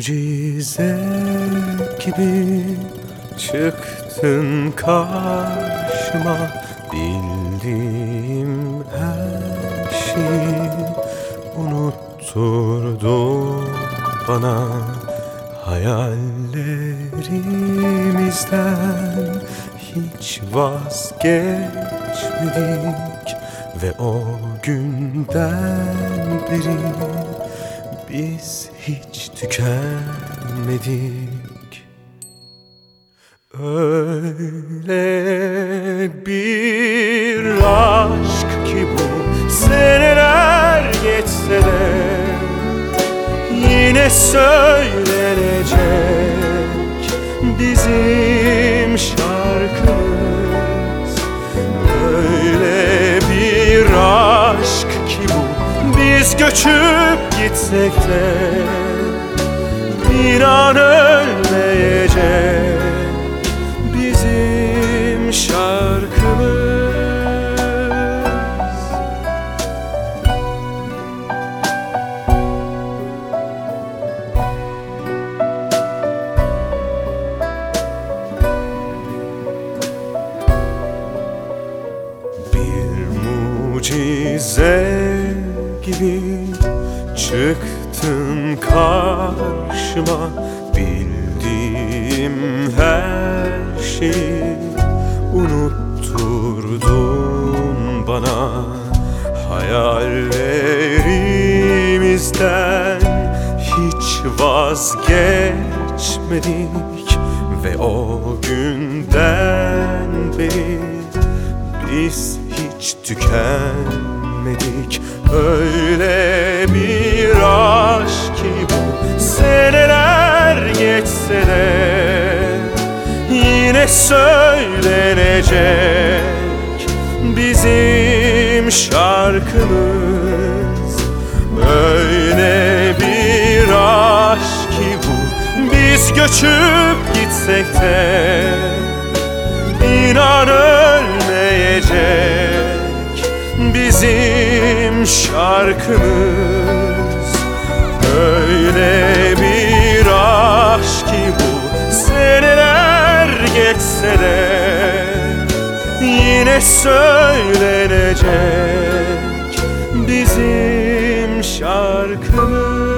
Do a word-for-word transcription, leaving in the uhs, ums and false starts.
mucize gibi çıktın karşıma. Bildiğim her şeyi unutturdun bana. Hayallerimizden hiç vazgeçmedik ve o günden beri biz hiç tükenmedik. Öyle bir aşk ki bu, seneler geçse de yine söylenecek bizim şarkımız. Öyle bir aşk ki bu, biz göçüp gitsek de inan ölmeyecek bizim şarkımız. Bir mucize gibi çıktın karşıma. Bildiğim her şeyi unutturdun bana. Hayallerimizden hiç vazgeçmedik ve o günden beri biz hiç tükenmedik. Öyle bir aşk ki bu, seneler geçse de yine söylenecek bizim şarkımız. Öyle bir aşk ki bu, biz göçüp gitsek de inan ölmeyecek bizim şarkımız. Öyle bir aşk ki bu, seneler geçse de yine söylenecek bizim şarkımız.